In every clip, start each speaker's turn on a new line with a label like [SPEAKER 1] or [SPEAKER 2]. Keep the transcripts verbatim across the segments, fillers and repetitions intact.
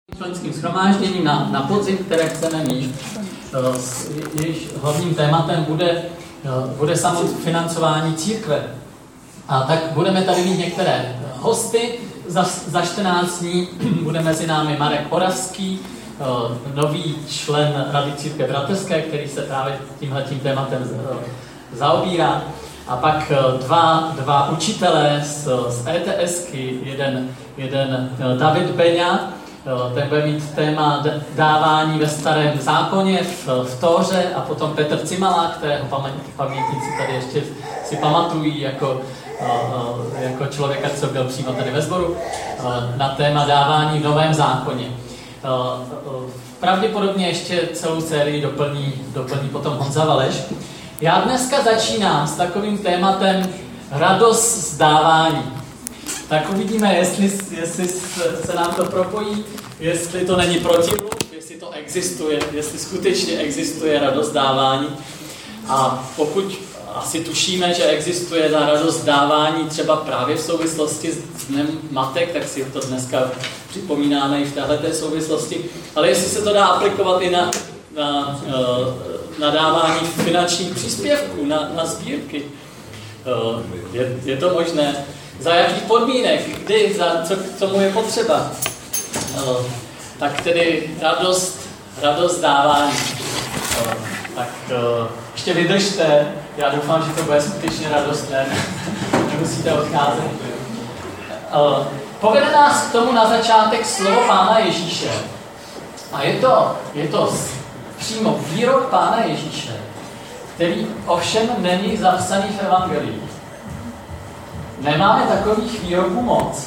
[SPEAKER 1] členským shromážděním na, na podzim, které chceme mít. Jejíž hlavním tématem bude, bude samofinancování církve. A tak budeme tady mít některé hosty. Za, za čtrnáct dní bude mezi námi Marek Oravský, nový člen Rady církve bratrské, který se právě tímhletím tématem zaobírá. A pak dva, dva učitelé z, z ETSky, jeden, jeden David Beňa, ten bude mít téma dávání ve starém zákoně v, v Tóře, a potom Petr Cimala, kterého pamětníci tady ještě si pamatují jako, jako člověka, co byl přímo tady ve sboru, na téma dávání v novém zákoně. Pravděpodobně ještě celou sérii doplní, doplní potom Honza Valeš. Já dneska začínám s takovým tématem radost z dávání. Tak uvidíme, jestli, jestli se nám to propojí, jestli to není protimluv, jestli to existuje, jestli skutečně existuje radost dávání. A pokud asi tušíme, že existuje ta radost dávání třeba právě v souvislosti s Dnem matek, tak si to dneska připomínáme i v téhleté souvislosti. Ale jestli se to dá aplikovat i na, na, na dávání finančních příspěvků, na, na sbírky, je, je to možné. Za jakých podmínek, kdy, za co k tomu je potřeba. No, tak tedy radost, radost dávání. No, tak uh, ještě vydržte, já doufám, že to bude skutečně radostné, nemusíte odcházet. Uh, povede nás k tomu na začátek slovo Pána Ježíše. A je to, je to přímo výrok Pána Ježíše, který ovšem není zapsaný v Evangelii. Nemáme takových výroků moc.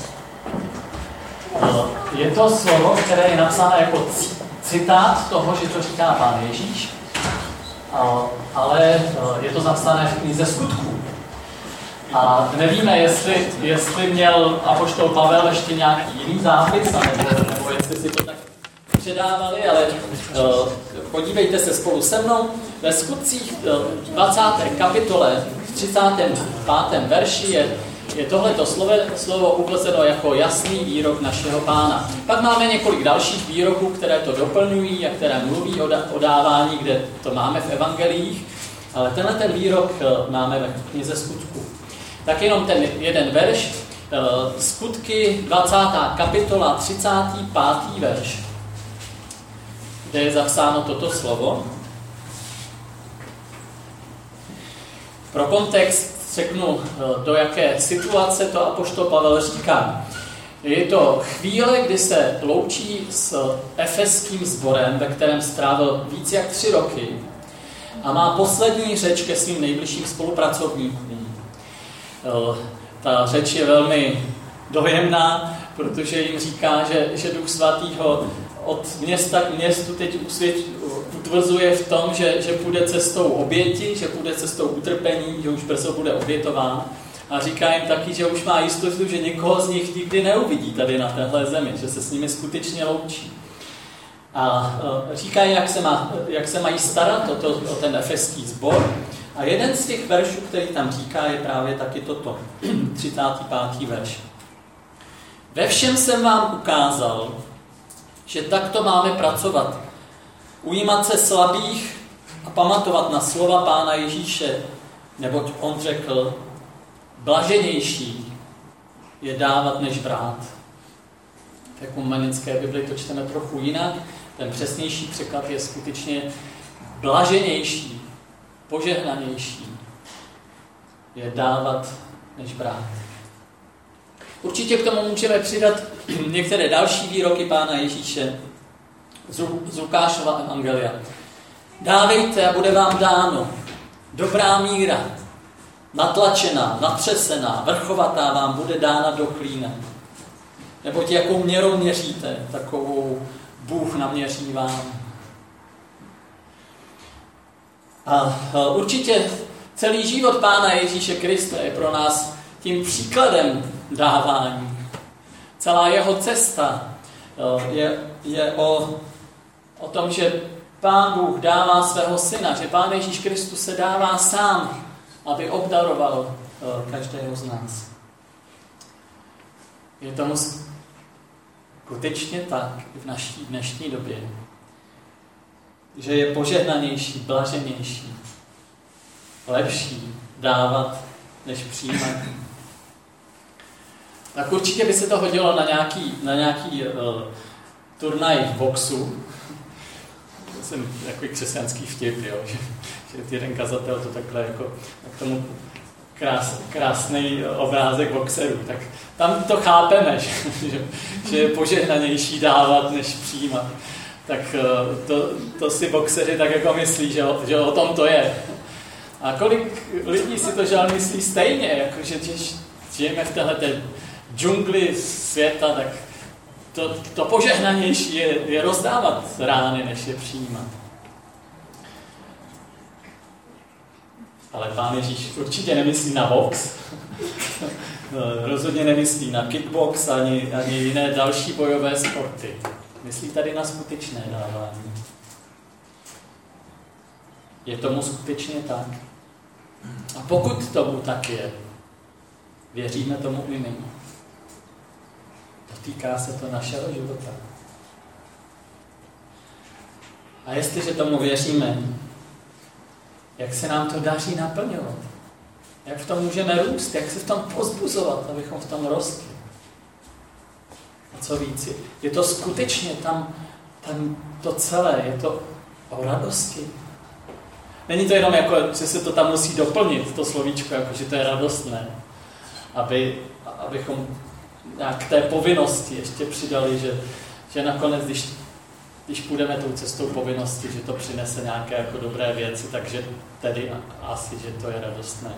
[SPEAKER 1] Je to slovo, které je napsáno jako citát toho, že to říká Pán Ježíš, ale je to zapsané v knize Skutků. A nevíme, jestli, jestli měl apoštol Pavel ještě nějaký jiný zápis, nebo, nebo jestli si to tak předávali, ale podívejte se spolu se mnou. Ve Skutcích dvacáté kapitole v třicátém pátém verši je Je tohleto slovo, slovo uvozeno jako jasný výrok našeho Pána. Pak máme několik dalších výroků, které to doplňují a které mluví o, da, o dávání, kde to máme v evangeliích, ale tenhle ten výrok máme ve knize Skutků. Tak jenom ten jeden verš, Skutky dvacátá kapitola, třicátý pátý verš, kde je zapsáno toto slovo. Pro kontext řeknu, do jaké situace to apoštol Pavel říká. Je to chvíle, kdy se loučí s efeským sborem, ve kterém strávil víc jak tři roky a má poslední řeč ke svým nejbližším spolupracovníkům. Ta řeč je velmi dojemná, protože jim říká, že, že Duch Svatý ho od města k městu teď utvrzuje v tom, že, že půjde cestou oběti, že půjde cestou utrpení, že už brzo bude obětován. A říká jim taky, že už má jistotu, že někoho z nich nikdy neuvidí tady na téhle zemi, že se s nimi skutečně loučí. A říká, jak se, má, jak se mají starat o, to, o ten efeský sbor. A jeden z těch veršů, který tam říká, je právě taky toto, třicátý pátý verš. Ve všem jsem vám ukázal, že takto máme pracovat. Ujímat se slabých a pamatovat na slova Pána Ježíše, neboť on řekl, blaženější je dávat než brát. V ekumenické Bibli to čteme trochu jinak. Ten přesnější překlad je skutečně blaženější, požehnanější je dávat než brát. Určitě k tomu můžeme přidat některé další výroky Pána Ježíše z Lukášova evangelia. Dávejte a bude vám dáno. Dobrá míra, natlačená, natřesená, vrchovatá vám bude dána do klína. Neboť jakou měrou měříte, takovou Bůh naměří vám. A určitě celý život Pána Ježíše Krista je pro nás tím příkladem dávání. Celá jeho cesta je, je o, o tom, že Pán Bůh dává svého syna, že Pán Ježíš Kristus se dává sám, aby obdaroval každého z nás. Je tomu skutečně tak v naší dnešní době, že je požehnanější, blaženější, lepší dávat, než přijímat. Tak určitě by se to hodilo na nějaký, na nějaký uh, turnaj v boxu. To jsem takový křesťanský vtip, jo, že, že jeden kazatel to takhle jako k tomu krás, krásný obrázek boxerů. Tak tam to chápeme, že, že, že je požehnanější dávat, než přijímat. Tak uh, to, to si boxeři tak jako myslí, že, že o tom to je. A kolik lidí si to žál myslí stejně, jako že když žijeme v téhleté džungli světa, tak to, to požehnanější je, je rozdávat rány, než je přijímat. Ale Pán Ježíš určitě nemyslí na box, rozhodně nemyslí na kickbox ani, ani jiné další bojové sporty. Myslí tady na skutečné dávání. Je tomu skutečně tak. A pokud tomu tak je, věříme tomu i my. Dotýká se to našeho života. A jestliže tomu věříme, jak se nám to daří naplňovat? Jak v tom můžeme růst? Jak se v tom pozbuzovat, abychom v tom rostli? A co víc? Je to skutečně tam, tam to celé, je to o radosti. Není to jenom jako, že se to tam musí doplnit, to slovíčko, jako, že to je radostné. Aby, abychom nějak k té povinnosti ještě přidali, že, že nakonec, když, když půjdeme tou cestou povinnosti, že to přinese nějaké jako dobré věci, takže tedy asi, že to je radostné.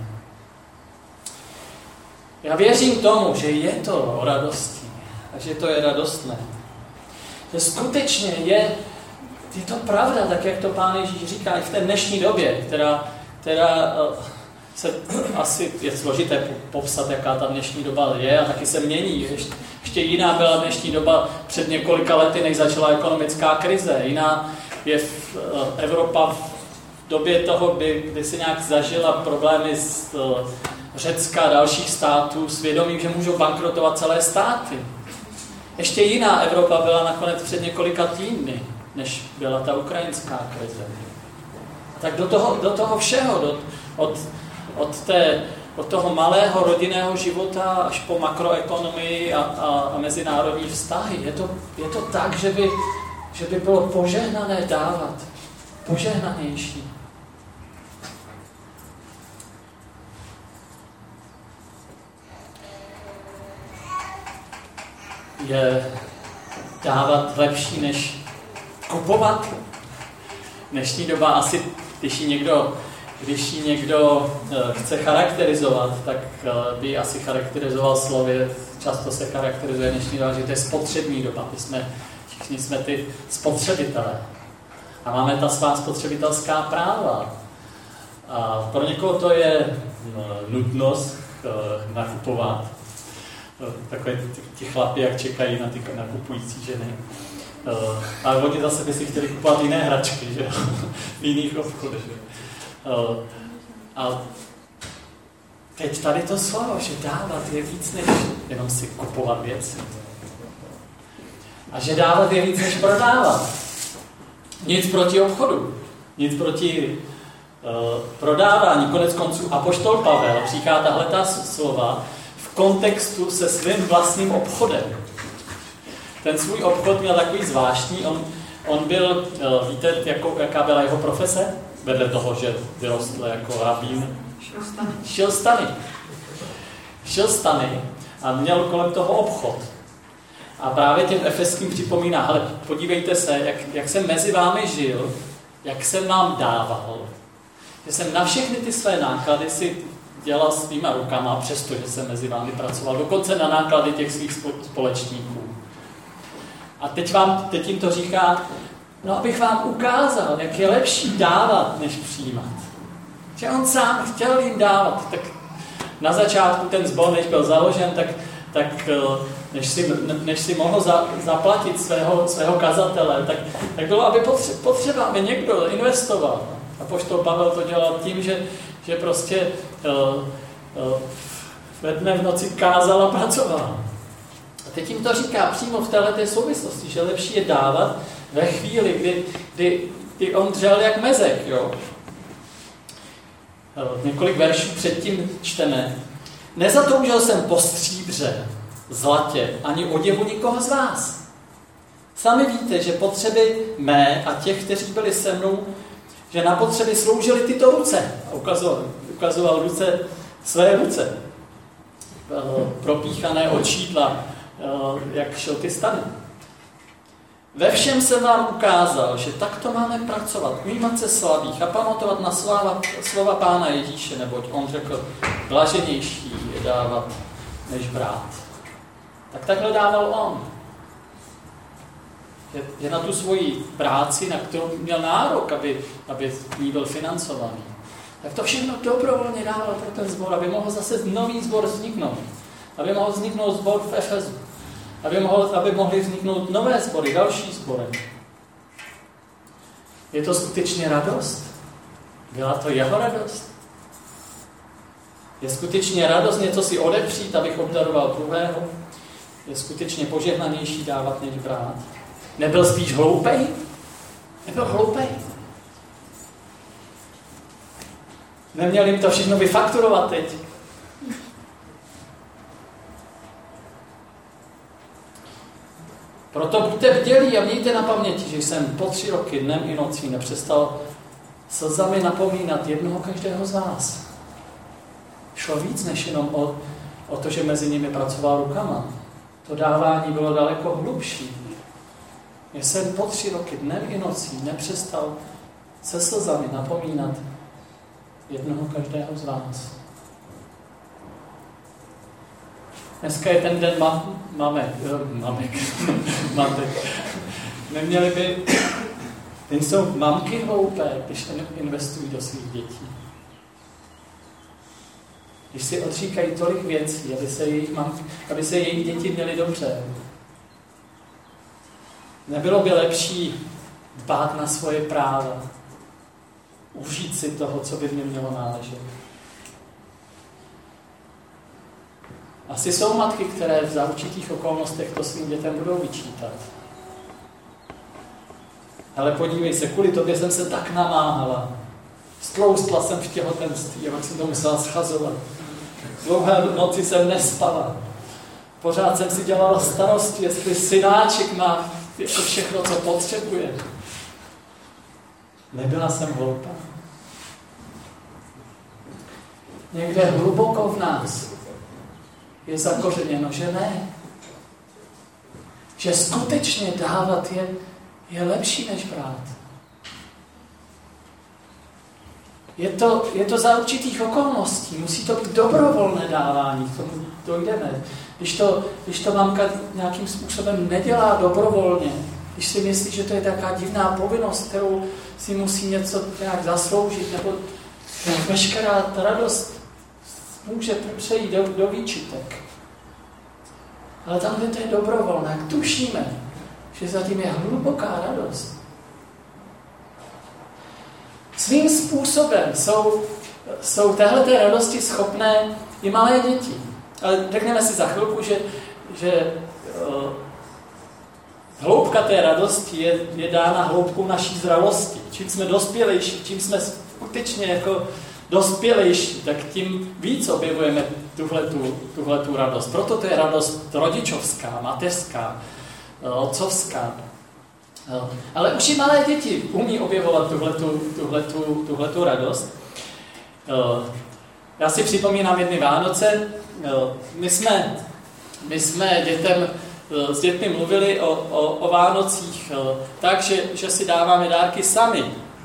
[SPEAKER 1] Já věřím tomu, že je to o radosti a že to je radostné. Že skutečně je, je to pravda, tak jak to Pán Ježíš říká i v té dnešní době, která, která se asi je složité popsat, jaká ta dnešní doba je a taky se mění. Ještě, ještě jiná byla dnešní doba před několika lety, než začala ekonomická krize. Jiná je v, Evropa v době toho, kdy, kdy se nějak zažila problémy z Řecka a dalších států s vědomím, že můžou bankrotovat celé státy. Ještě jiná Evropa byla nakonec před několika týdny, než byla ta ukrajinská krize. Tak do toho, do toho všeho, do, od, od, té, od toho malého rodinného života až po makroekonomii a, a, a mezinárodní vztahy, je to, je to tak, že by, že by bylo požehnané dávat, požehnanější. Je dávat lepší, než kupovat. Dnešní doba asi, když ji někdo, když ji někdo chce charakterizovat, tak by asi charakterizoval slově, často se charakterizuje dnešní doba, že to je spotřební doba. My jsme, všichni jsme ty spotřebitelé. A máme ta svá spotřebitelská práva. A pro někoho to je nutnost nakupovat. Takové ty, ty chlapi, jak čekají na ty nakupující ženy. Uh, ale oni zase by si chtěli kupovat jiné hračky, že v jiných obchodech. Uh, a teď tady to slovo, že dávat je víc, než jenom si kupovat věci. A že dávat je víc, než prodávat. Nic proti obchodu, nic proti uh, prodávání. Konec konců apoštol Pavel říká tahleta slova v kontextu se svým vlastním obchodem. Ten svůj obchod měl takový zvláštní, on, on byl, víte, jako, jaká byla jeho profese? Vedle toho, že vyrostl jako rabín.
[SPEAKER 2] Šilstany.
[SPEAKER 1] Šilstany. Šilstany a měl kolem toho obchod. A právě těm efeským připomíná, ale podívejte se, jak, jak jsem mezi vámi žil, jak jsem vám dával. Že jsem na všechny ty své náklady si dělal svýma rukama, přestože jsem mezi vámi pracoval, dokonce na náklady těch svých společníků. A teď, vám, teď jim to říká, no abych vám ukázal, jak je lepší dávat, než přijímat. Že on sám chtěl jim dávat. Tak na začátku ten sbor, než byl založen, tak, tak než, si, než si mohl za, zaplatit svého, svého kazatele, tak, tak bylo, aby potře- potřeba, aby někdo investoval. A apoštol Pavel to dělal tím, že, že prostě uh, uh, ve dne v noci kázal a pracoval. A teď jim to říká přímo v této souvislosti, že lepší je dávat ve chvíli, kdy, kdy, kdy on dřel jak mezek. Jo? Několik veršů předtím čteme. Nezatoužil jsem po stříbře, zlatě, ani oděvu nikoho z vás. Sami víte, že potřeby mé a těch, kteří byli se mnou, že na potřeby sloužily tyto ruce. A ukazoval, ukazoval ruce, své ruce. Propíchané od šídla, jak šel ty stany. Ve všem jsem vám ukázal, že takto máme pracovat, ujímat se slabých a pamatovat na slova, slova Pána Ježíše, neboť on řekl, blaženější je dávat, než brát. Tak takhle dával on. Je, je na tu svoji práci, na kterou měl nárok, aby, aby ní byl financovaný. Tak to všechno dobrovolně dával pro ten sbor, aby mohl zase nový sbor vzniknout. Aby mohl vzniknout sbor v Efezu. Aby, mohl, aby mohly vzniknout nové sbory, další sbory. Je to skutečně radost? Byla to jeho radost? Je skutečně radost něco si odepřít, abych obdaroval druhého? Je skutečně požehnanější dávat, než brát? Nebyl spíš hloupej? Nebyl hloupej. Neměl jim to všechno vyfakturovat teď. Proto buďte bdělí a mějte na paměti, že jsem po tři roky dnem i nocí nepřestal slzami napomínat jednoho každého z vás. Šlo víc než jenom o, o to, že mezi nimi pracoval rukama. To dávání bylo daleko hlubší. Já jsem po tři roky dnem i nocí nepřestal se slzami napomínat jednoho každého z vás. Dneska je ten den mam, mamek, mamek, matek. Neměli by, jsou mamky hloupé, když investují do svých dětí. Když si odříkají tolik věcí, aby se jejich, mamky, aby se jejich děti měly dobře. Nebylo by lepší dbát na svoje práva, užít si toho, co by mě mělo náležet. Asi jsou matky, které za určitých okolnostech to svým dětem budou vyčítat. Ale podívej se, kvůli tobě jsem se tak namáhala. Stloustla jsem v těhotenství, jak jsem to musela schazovat. Dlouhé noci jsem nespala. Pořád jsem si dělala starosti, jestli synáček má to všechno, co potřebuje. Nebyla jsem hloupá. Někde hluboko v nás je zakořeněno, že ne. Že skutečně dávat je, je lepší než brát. Je to, je to za určitých okolností. Musí to být dobrovolné dávání, k tomu dojdeme. Když to, když to mamka nějakým způsobem nedělá dobrovolně, když si myslí, že to je taková divná povinnost, kterou si musí něco nějak zasloužit, nebo veškerá ta radost může přejít do, do výčitek. Ale tam, kde to je dobrovolné, jak tušíme, že zatím je hluboká radost. Svým způsobem jsou, jsou téhleté radosti schopné i malé děti. Ale řekneme si za chvilku, že, že uh, hloubka té radosti je, je dána hloubkou naší zralosti. Čím jsme dospělejší, čím jsme skutečně jako dospělejší, tak tím víc objevujeme tuhletu, tuhletu radost. Proto to je radost rodičovská, mateřská, otcovská. Ale už i malé děti umí objevovat tuhletu, tuhletu, tuhletu radost. Já si připomínám jedny Vánoce. My jsme, my jsme dětem, s dětmi mluvili o, o, o Vánocích tak, že, že si dáváme dárky sami.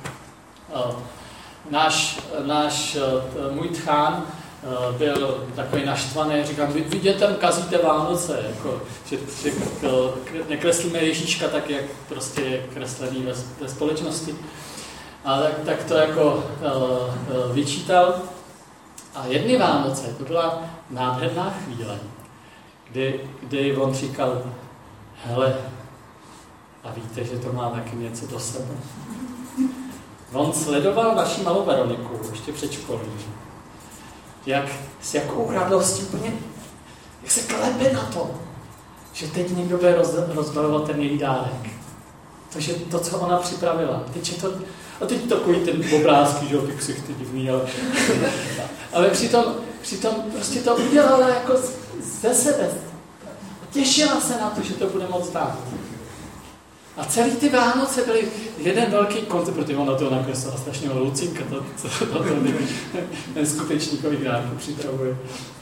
[SPEAKER 1] Náš, náš můj tchán byl takový naštvaný, říkám, vy, vy dětem kazíte Vánoce, jako, že, že nekreslíme Ježíška tak, jak prostě je kreslený ve, ve společnosti. A tak, tak to jako uh, vyčítal. A jedny Vánoce, to byla nádherná chvíle, kdy, kdy on říkal, hele, a víte, že to má taky něco do sebe. On sledoval naši malou Veroniku, ještě předškolní, jak s jakou radostí úplně, jak se klepe na to, že teď někdo bude roz, rozbalovat ten její dárek. To, že to, co ona připravila. Teď je to, a teď takový ten obrázky, že jo, ty ksichty divný, ale, ale přitom, přitom prostě to udělala jako ze sebe. Těšila se na to, že to bude moc dát. A celý ty Vánoce byly jeden velký koncert, protože ona to nakreslila strašně Lucinka, to, to, to, to ten skutečníkový dárku připravuje.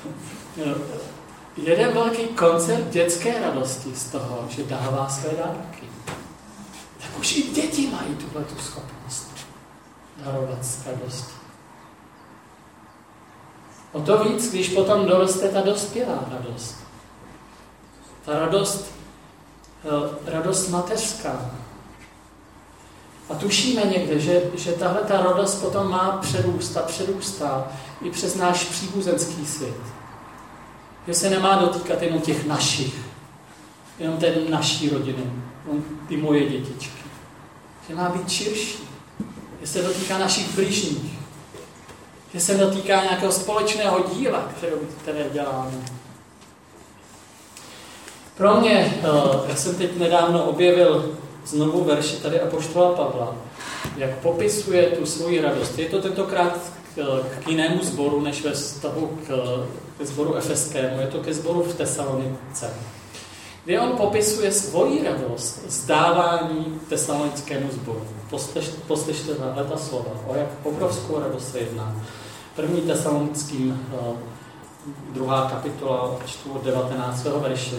[SPEAKER 1] Jeden velký koncert dětské radosti z toho, že dává své dárky. Tak už i děti mají tuhletu schopnost darovat s radostí. O to víc, když potom doroste ta dospělá radost. Ta radost, radost mateřská. A tušíme někde, že, že tahle ta radost potom má přerůst a přerůstá i přes náš příbuzenský svět. Že se nemá dotýkat jenom těch našich, jenom té naší rodiny, jenom ty moje dětičky. Že má být širší. Že se dotýká našich bližních. Že se dotýká nějakého společného díla, které, které děláme. Pro mě, já jsem teď nedávno objevil znovu verši tady apoštola Pavla, jak popisuje tu svoji radost. Je to tentokrát k, k jinému sboru, než ve vztahu k, ke sboru efeskému. Je to ke sboru v Tesalonice. Kdy on popisuje svoji radost z dávání tesalonickému sboru. Poslyšte tahle ta slova, o jak obrovskou radost se jedná. První Tesalonickým, druhá kapitola, čtu od devatenáctého verše.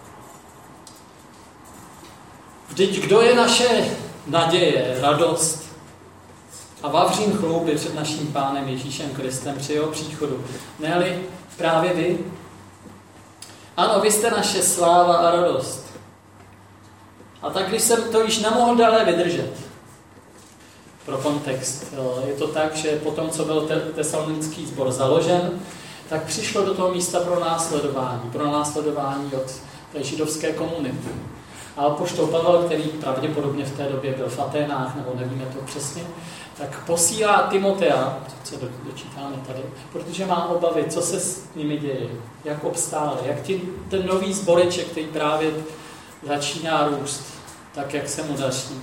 [SPEAKER 1] Vždyť kdo je naše naděje, radost a vavřín chlouby před naším Pánem Ježíšem Kristem při jeho příchodu? Ne-li právě vy? Ano, vy jste naše sláva a radost. A tak, když jsem to již nemohl dále vydržet, pro kontext, je to tak, že potom, co byl tesalonický sbor založen, tak přišlo do toho místa pro následování, pro následování od té židovské komunity. A apoštol Pavel, který pravděpodobně v té době byl v Aténách, nebo nevíme to přesně, tak posílá Timotea, co se dočítáme tady, protože má obavy, co se s nimi děje, jak obstále, jak ti, ten nový sboreček, který právě začíná růst, tak jak se mu daří.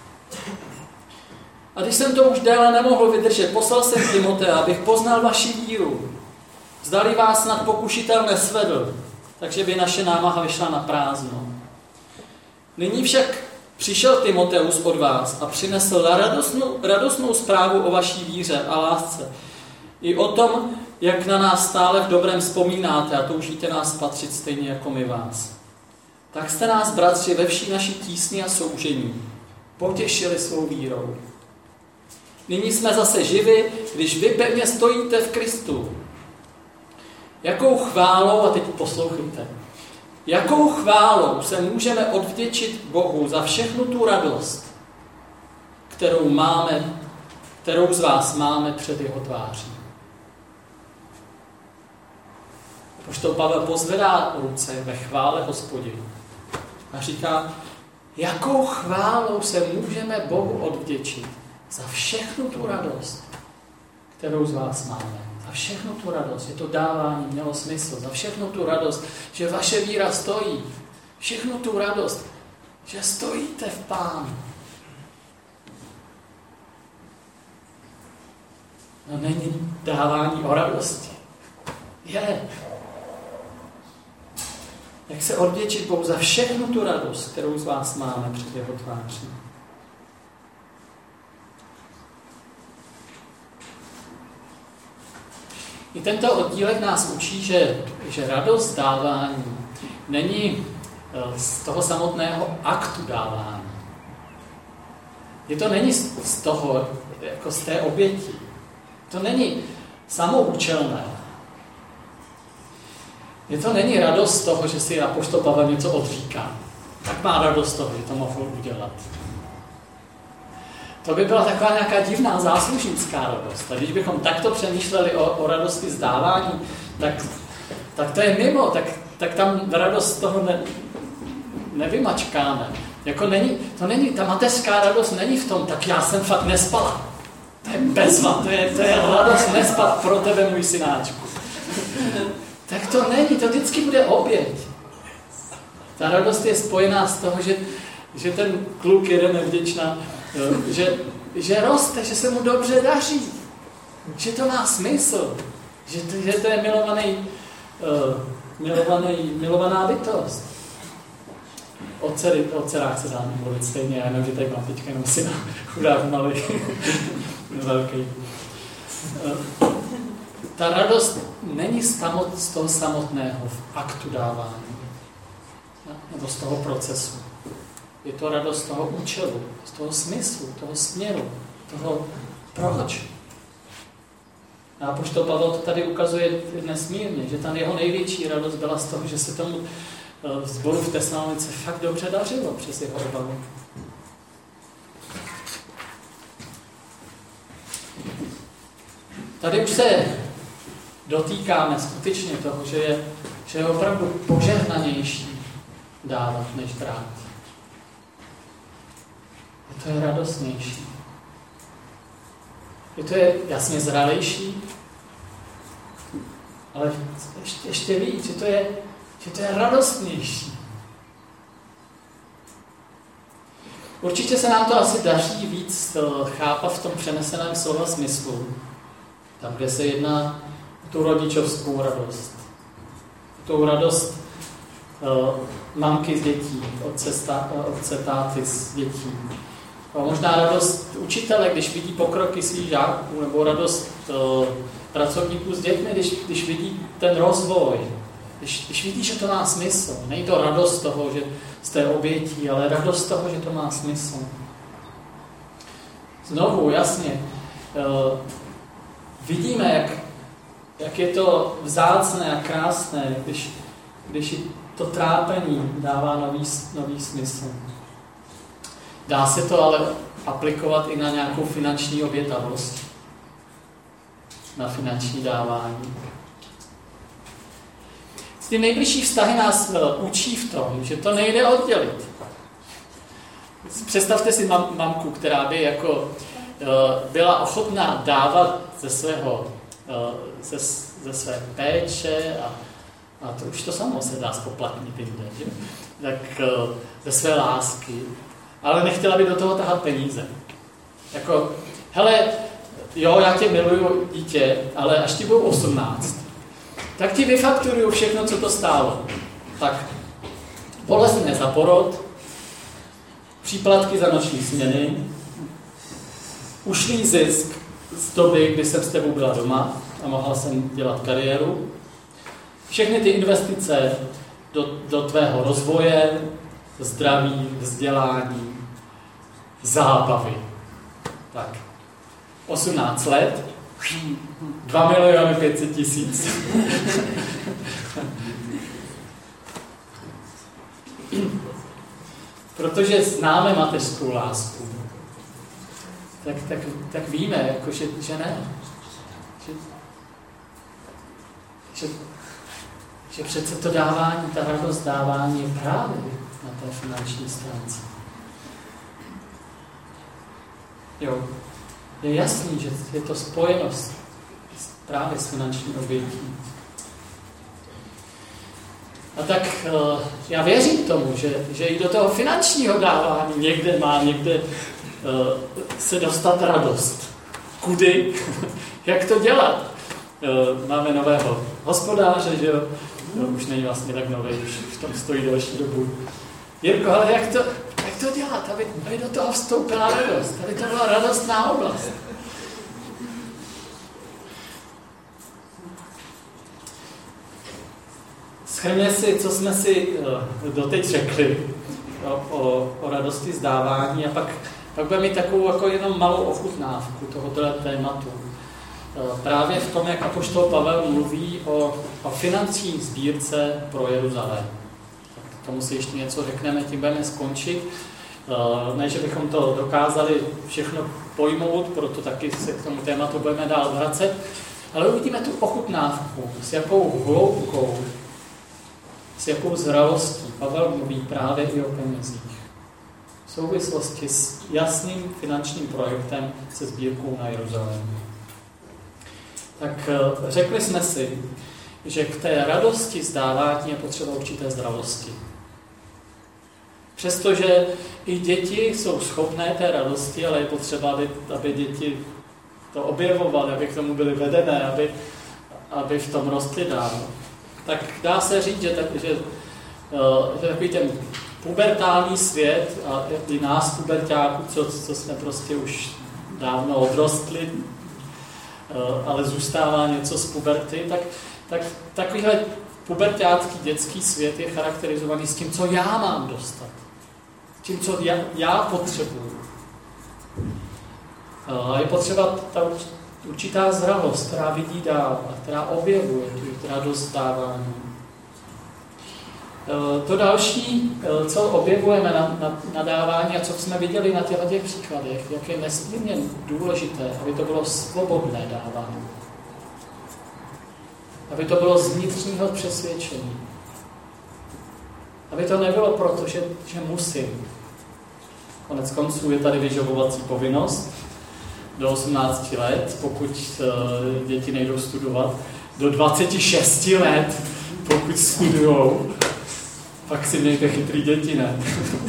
[SPEAKER 1] A když jsem to už déle nemohl vydržet, poslal jsem Timotea, abych poznal vaši víru. Zdali vás nad pokušitel nesvedl, takže by naše námaha vyšla na prázdno. Nyní však přišel Timoteus od vás a přinesl radostnou, radostnou zprávu o vaší víře a lásce. I o tom, jak na nás stále v dobrém vzpomínáte a toužíte nás patřit stejně jako my vás. Tak jste nás, bratři, ve vší naší tísni a soužení potěšili svou vírou. Nyní jsme zase živi, když vy pevně stojíte v Kristu. Jakou chválou, a teď poslouchejte, jakou chválou se můžeme odvděčit Bohu za všechnu tu radost, kterou máme, kterou z vás máme před jeho tváří. Apoštol Pavel pozvedá ruce ve chvále Hospodinu a říká, jakou chválou se můžeme Bohu odvděčit za všechnu tu radost, kterou z vás máme. Za všechnu tu radost, je to dávání, mělo smysl, za všechnu tu radost, že vaše víra stojí, všechnu tu radost, že stojíte v Pánu. No není dávání o radosti. Je. Jak se odvděčit Bohu za všechnu tu radost, kterou z vás máme před jeho tváří. I tento oddílek nás učí, že, že radost dávání není z toho samotného aktu dávání. Je to není z toho, jako z té oběti. To není samoučelné. Je to není radost z toho, že si apoštol Pavel něco odříká. Tak má radost z toho, že to mohl udělat. To by byla taková nějaká divná záslužnická radost. A když bychom takto přemýšleli o, o radosti zdávání, tak, tak to je mimo, tak, tak tam radost z toho ne, nevymačkáme. Jako není, to není, ta mateřská radost není v tom, tak já jsem fakt nespala. To je bezva, to je, to je radost nespat pro tebe, můj synáčku. Tak to není, to vždycky bude oběť. Ta radost je spojená z toho, že, že ten kluk jede nevděčná, že, že roste, že se mu dobře daří, že to má smysl, že to, že to je milovaný, uh, milovaný, milovaná bytost. O, dcery, o dcerách se dá mluvit stejně, já jenom, že tady mám teďka jenom syna, chudák malý, velký. Uh, ta radost není samot, z toho samotného aktu dávání, nebo z toho procesu. Je to radost z toho účelu, z toho smyslu, toho směru, toho proč. A apoštol Pavel to tady ukazuje nesmírně, že tam jeho největší radost byla z toho, že se tomu sboru v Tesalonice fakt dobře dařilo přes jeho obavu. Tady už se dotýkáme skutečně toho, že je, že je opravdu požehnanější dávat než brát. Je to je radostnější. Je to je jasně zralejší, ale ještě, ještě víc, že to je, že to je radostnější. Určitě se nám to asi daří víc chápat v tom přeneseném slova smyslu. Tam, kde se jedná o tu rodičovskou radost. O tu radost uh, mamky z dětí, otce, stá, otce táty z dětí. A možná radost učitele, když vidí pokroky svých žáků, nebo radost uh, pracovníků s dětmi, když, když vidí ten rozvoj, když, když vidí, že to má smysl. Není to radost toho, že jste obětí, ale radost toho, že to má smysl. Znovu, jasně, uh, vidíme, jak, jak je to vzácné a krásné, když, když to trápení dává nový, nový smysl. Dá se to ale aplikovat i na nějakou finanční obětavost, na finanční dávání. Ty nejbližší vztahy nás učí v tom, že to nejde oddělit. Představte si mam, mamku, která by jako uh, byla ochotná dávat ze svého, uh, ze, ze své péče a, a to už to samo se dá spoplatnit jinde, že? Tak uh, ze své lásky, ale nechtěla by do toho tahat peníze. Jako, hele, jo, já tě miluju, dítě, ale až ti budou osmnáct, tak ti vyfakturuju všechno, co to stálo. Tak bolestné za porod, příplatky za noční směny, ušlý zisk z doby, kdy jsem s tebou byla doma a mohla jsem dělat kariéru, všechny ty investice do, do tvého rozvoje, zdraví, vzdělání, zábavy. Tak, osmnáct let, dva miliony pět set tisíc. Protože známe mateřskou lásku, tak, tak, tak víme, jako, že, že ne. Že, že, že přece to dávání, ta radost dávání je právě na té finanční stránce. Jo. Je jasný, že je to spojenost právě s finanční obětí. A tak já věřím tomu, že, že i do toho finančního dávání někde má někde se dostat radost. Kudy? Jak to dělat? Máme nového hospodáře, že jo? No, už není vlastně tak nový, už v tom stojí další dobu. Jirko, ale jak to, jak to dělat, aby, aby do toho vstoupila radost, aby to byla radostná oblast? Shrňme si, co jsme si uh, doteď řekli o, o, o radosti zdávání a pak, pak budeme mít takovou jako jenom malou ochutnávku tohoto tématu. Uh, právě v tom, jak apoštol Pavel mluví o, o finanční sbírce pro Jeruzalém. Tak k tomu si ještě něco řekneme, tím budeme skončit. Uh, ne, že bychom to dokázali všechno pojmout, proto taky se k tomu tématu budeme dál vracet, ale uvidíme tu ochutnávku, s jakou hloubkou, s jakou zralostí Pavel mluví právě i o penězích. V souvislosti s jasným finančním projektem se sbírkou na Jeruzalém. Tak řekli jsme si, že k té radosti zdávání je potřeba určité zralosti. Přestože i děti jsou schopné té radosti, ale je potřeba, aby, aby děti to objevovaly, aby k tomu byly vedené, aby, aby v tom rostly dál. Tak dá se říct, že, tak, že, že takový ten pubertální svět a i nás puberťáků, co, co jsme prostě už dávno odrostli, ale zůstává něco z puberty, tak, tak takovýhle puberťácký dětský svět je charakterizovaný s tím, co já mám dostat. S tím, co já, já potřebuju. A je potřeba ta určitá zralost, která vidí dál a která objevuje tu radost dávání. To další, co objevujeme na, na, na dávání a co jsme viděli na těchto těch příkladech, jak je nesmírně důležité, aby to bylo svobodné dávání. Aby to bylo z vnitřního přesvědčení. Aby to nebylo proto, že, že musím. Konec konců je tady vyživovací povinnost do osmnácti let, pokud uh, děti nejdou studovat, do dvaceti šesti let, pokud studujou. Pak si mějte chytrý děti, ne?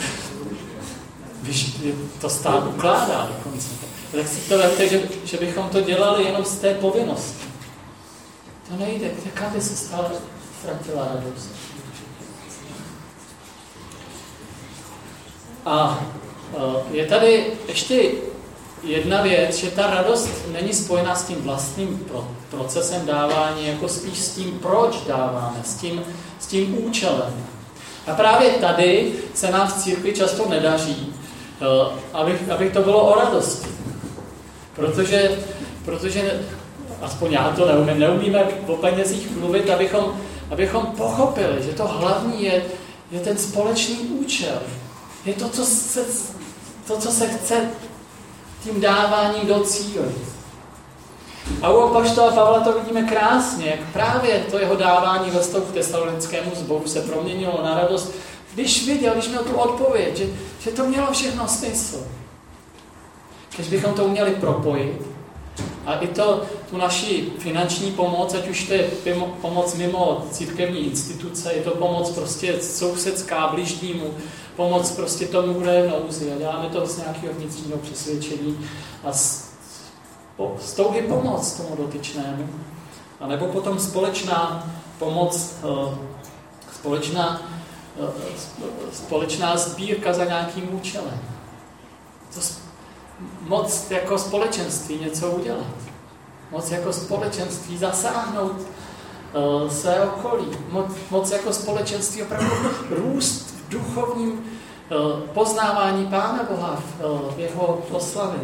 [SPEAKER 1] Víš, to stát ukládá dokonce. Tak si to vemte, že, že bychom to dělali jenom z té povinnosti. To nejde. Jaká by se stále ztratila radost? A je tady ještě jedna věc, že ta radost není spojená s tím vlastním procesem dávání, jako spíš s tím, proč dáváme, s tím, s tím účelem. A právě tady se nám v církvi často nedaří, aby, aby to bylo o radosti. Protože, protože aspoň já to neumím, neumíme o penězích mluvit, abychom, abychom pochopili, že to hlavní je, je ten společný účel. Je to, co se, to, co se chce tím dáváním docílit. A u apoštola Pavla to vidíme krásně, jak právě to jeho dávání ve vztahu k tesalonickému sboru se proměnilo na radost, když viděl, když měl tu odpověď, že, že to mělo všechno smysl. Když bychom to uměli propojit a i to, tu naši finanční pomoc, ať už to je pomoc mimo církevní instituce, je to pomoc prostě sousedská, bližnímu, pomoc prostě tomu, kdo je v nouzi. A děláme to z nějakého vnitřního přesvědčení a z, po, z touhy pomoc tomu dotyčnému. A nebo potom společná pomoc, společná, společná sbírka za nějakým účelem. To moc jako společenství něco udělat. Moc jako společenství zasáhnout uh, své okolí. Moc, moc jako společenství opravdu růst v duchovním uh, poznávání Pána Boha v, uh, v jeho oslavě.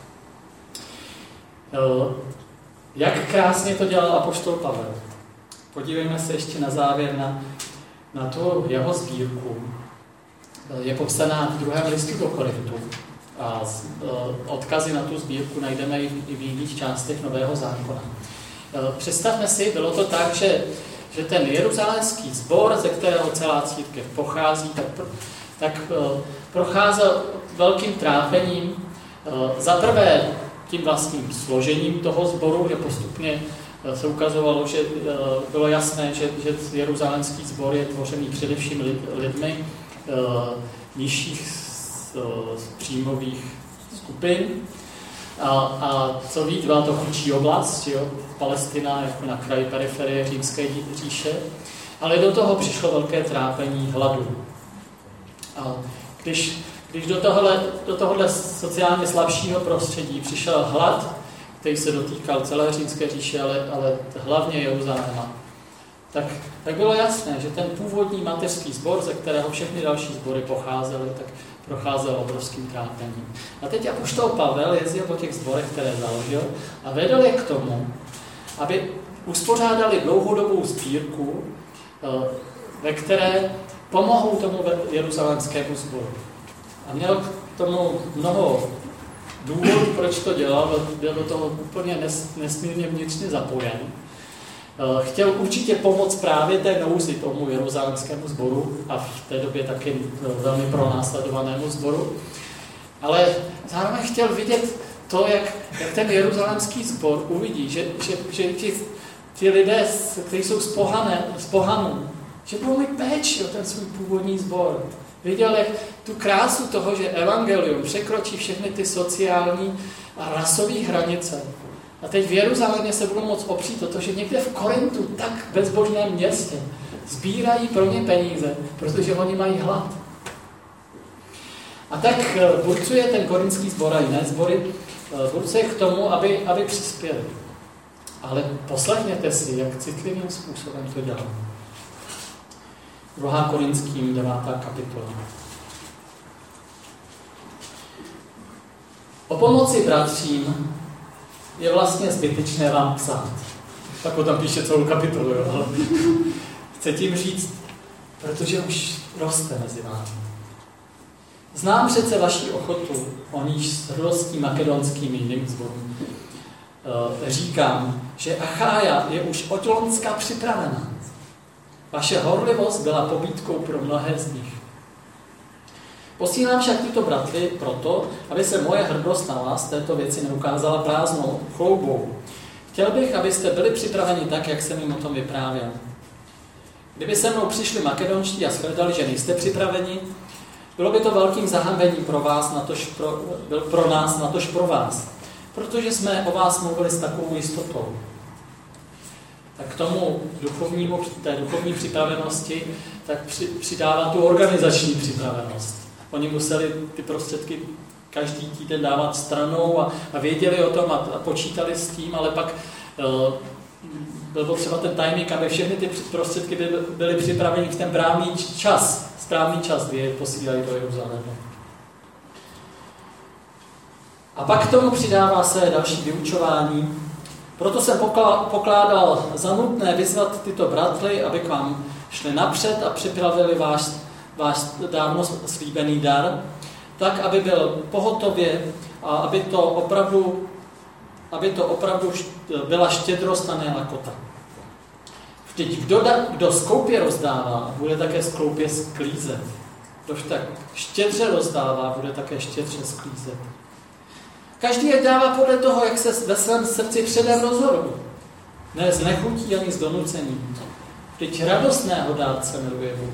[SPEAKER 1] Uh, jak krásně to dělal apoštol Pavel. Podívejme se ještě na závěr na, na tu jeho sbírku. Je popsaná v druhém listu do Korintu. A odkazy na tu sbírku najdeme i v jiných částech Nového zákona. Představme si, bylo to tak, že, že ten jeruzalémský sbor, ze kterého celá církev pochází, tak, tak procházel velkým trápením. Za prvé tím vlastním složením toho sboru, že postupně se ukazovalo, že bylo jasné, že, že jeruzalémský sbor je tvořený především lidmi nižších z příjmových skupin. A, a co víc, byla to chudší oblast, jo? Palestina jako na kraji periferie římské říše, ale do toho přišlo velké trápení hladu. A když, když do tohohle, do tohohle sociálně slabšího prostředí přišel hlad, který se dotýkal celé římské říše, ale, ale hlavně Jeruzaléma, tak, tak bylo jasné, že ten původní mateřský sbor, ze kterého všechny další sbory pocházely, tak procházel obrovským trápením. A teď apoštol Pavel jezdil po těch sborech, které založil, a vedl je k tomu, aby uspořádali dlouhodobou sbírku, ve které pomohou tomu jeruzalémskému sboru. A měl k tomu mnoho důvodů, proč to dělal, byl do toho úplně nesmírně vnitřně zapojen. Chtěl určitě pomoct právě té nouzi tomu jeruzalémskému sboru a v té době taky velmi pronásledovanému sboru. Ale zároveň chtěl vidět to, jak, jak ten jeruzalémský sbor uvidí, že, že, že ti, ti lidé, kteří jsou z, pohané, z pohanů, že budou mít péči o ten svůj původní sbor. Viděl, jak tu krásu toho, že evangelium překročí všechny ty sociální a rasové hranice. A teď v Jeruzalémě se budou moct opřít o to, že někde v Korintu, tak bezbožném městě, sbírají pro ně peníze, protože oni mají hlad. A tak burcuje ten korinský sbor a jiné sbory, burcuje k tomu, aby, aby přispěli. Ale poslechněte si, jak citlivým způsobem to dělá. druhá Korinským, devátá kapitola. O pomoci bratřím je vlastně zbytečné vám psát. Tak o tam píše celou kapitolu, jo, ale chci tím říct, protože už roste mezi vámi. Znám přece vaši ochotu, o níž s hrdostí makedonským jiným zborům říkám, že Achája je už od Lonska připravena. Vaše horlivost byla pobídkou pro mnohé z nich. Posílám však tyto bratry proto, aby se moje hrdost na vás této věci neukázala prázdnou chloubou. Chtěl bych, abyste byli připraveni tak, jak jsem jim o tom vyprávěl. Kdyby se mnou přišli makedonští a shledali, že nejste připraveni, bylo by to velkým zahambením pro vás, natož pro, pro nás, natož pro vás, protože jsme o vás mluvili s takovou jistotou. Tak k tomu duchovnímu, té duchovní připravenosti tak při, přidává tu organizační připravenost. Oni museli ty prostředky každý týden dávat stranou a, a věděli o tom a, a počítali s tím, ale pak uh, byl potřeba ten timing, aby všechny ty prostředky byly, byly připraveny v ten právní čas, správný čas, kdy je posílají do Jeruzaléma. A pak k tomu přidává se další vyučování. Proto jsem pokládal za nutné vyzvat tyto bratry, aby k vám šli napřed a připravili váš, váš dávno slíbený dar, tak, aby byl pohotově a aby to opravdu, aby to opravdu byla štědrost a ne lakota. Vždyť kdo, da, kdo skoupě rozdává, bude také skoupě sklízet. Kdo tak štědře rozdává, bude také štědře sklízet. Každý je dává podle toho, jak se ve svém srdci předem rozhodl. Ne z nechutí ani z donucení. Vždyť radostného dárce miluje Bůh.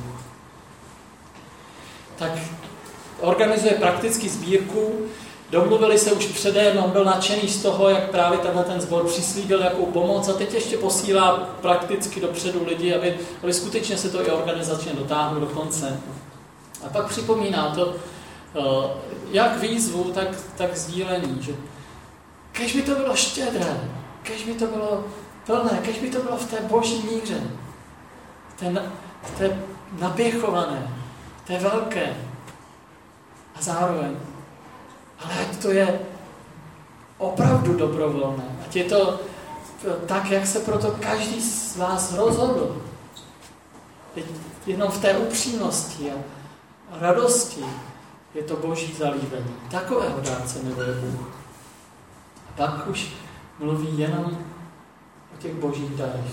[SPEAKER 1] Tak organizuje prakticky sbírku, domluvili se už předem, on byl nadšený z toho, jak právě tenhle ten sbor přislíbil jakou pomoc a teď ještě posílá prakticky dopředu lidi, aby, aby skutečně se to i organizačně dotáhlo do konce. A pak připomíná to, jak výzvu, tak, tak sdílení, že kež by to bylo štědré, kež by to bylo plné, kež by to bylo v té boží míře, v té, v té naběchované, v té velké a zároveň, ale ať to je opravdu dobrovolné, ať je to tak, jak se proto každý z vás rozhodl, jenom v té upřímnosti a radosti, je to boží zalíbení. Takového dárce miluje Bůh. A pak už mluví jenom o těch božích darech.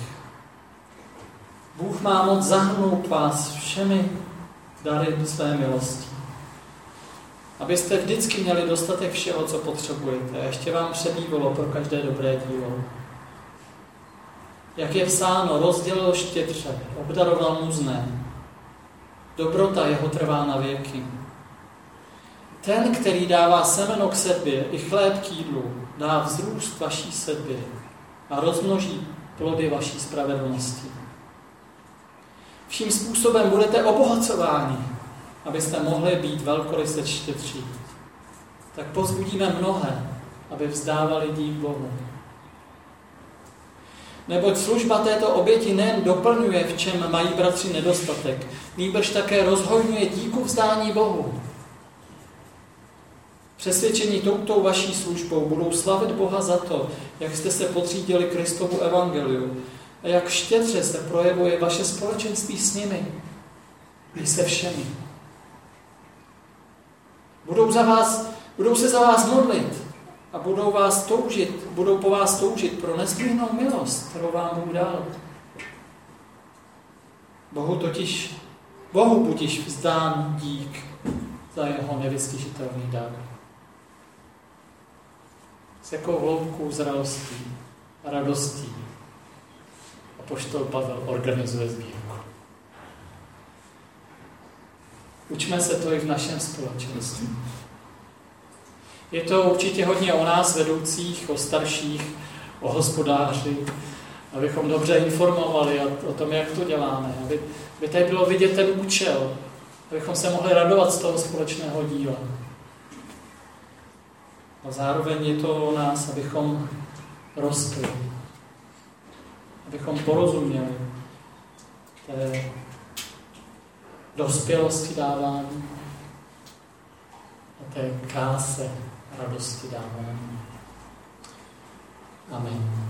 [SPEAKER 1] Bůh má moc zahrnout vás všemi dary své milosti. Abyste vždycky měli dostatek všeho, co potřebujete. A ještě vám přebývalo pro každé dobré dílo. Jak je psáno, rozdělil štědře, obdaroval muzné. Dobrota jeho trvá na věky. Ten, který dává semeno k sedbě i chléb k jídlu, dá vzrůst vaší sedbě a rozmnoží plody vaší spravedlnosti. Vším způsobem budete obohacováni, abyste mohli být velkoryse štědří. Tak povzbudíme mnohé, aby vzdávali dík Bohu. Neboť služba této oběti nejen doplňuje, v čem mají bratři nedostatek, nýbrž také rozhojňuje díku vzdání Bohu. Přesvědčení touto vaší službou budou slavit Boha za to, jak jste se podřídili Kristovu evangeliu a jak štědře se projevuje vaše společenství s nimi i se všemi. Budou, za vás, budou se za vás modlit a budou, vás toužit, budou po vás toužit pro nesmírnou milost, kterou vám Bůh dal. Bohu totiž, Bohu budiž vzdán dík za jeho nevystižitelný dar. S jakou hloubkou zralostí a radostí apoštol Pavel organizuje sbírku. Učme se to i v našem společenství. Je to určitě hodně o nás vedoucích, o starších, o hospodáři, abychom dobře informovali o, o tom, jak to děláme, aby, aby tady bylo vidět ten účel, abychom se mohli radovat z toho společného díla. A zároveň je to o nás, abychom rostli, abychom porozuměli té dospělosti dávání a té kráse radosti dávání. Amen.